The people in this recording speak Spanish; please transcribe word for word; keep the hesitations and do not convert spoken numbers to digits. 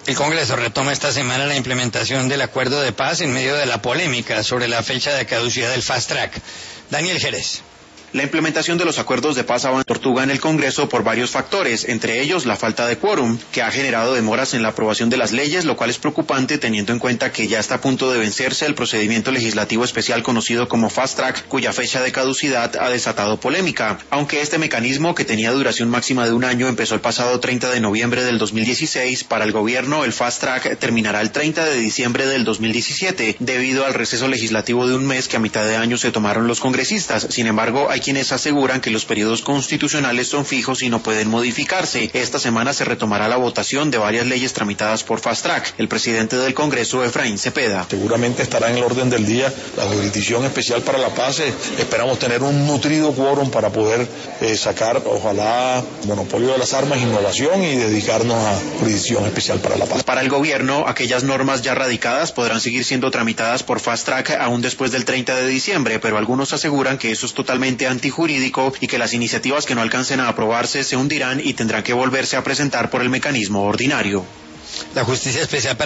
El Congreso retoma esta semana la implementación del acuerdo de paz en medio de la polémica sobre la fecha de caducidad del Fast Track. Daniel Jerez. La implementación de los acuerdos de paz avanza tortuga en el Congreso por varios factores, entre ellos la falta de quórum, que ha generado demoras en la aprobación de las leyes, lo cual es preocupante teniendo en cuenta que ya está a punto de vencerse el procedimiento legislativo especial conocido como Fast Track, cuya fecha de caducidad ha desatado polémica. Aunque este mecanismo, que tenía duración máxima de un año, empezó el pasado treinta de noviembre del dos mil dieciséis, para el gobierno el Fast Track terminará el treinta de diciembre del dos mil diecisiete, debido al receso legislativo de un mes que a mitad de año se tomaron los congresistas. Sin embargo, hay quienes aseguran que los periodos constitucionales son fijos y no pueden modificarse. Esta semana se retomará la votación de varias leyes tramitadas por Fast Track. El presidente del Congreso, Efraín Cepeda. Seguramente estará en el orden del día la Jurisdicción Especial para la Paz. Esperamos tener un nutrido quórum para poder eh, sacar, ojalá, monopolio de las armas, innovación y dedicarnos a Jurisdicción Especial para la Paz. Para el gobierno, aquellas normas ya radicadas podrán seguir siendo tramitadas por Fast Track aún después del treinta de diciembre, pero algunos aseguran que eso es totalmente antijurídico y que las iniciativas que no alcancen a aprobarse se hundirán y tendrán que volverse a presentar por el mecanismo ordinario. La Justicia Especial para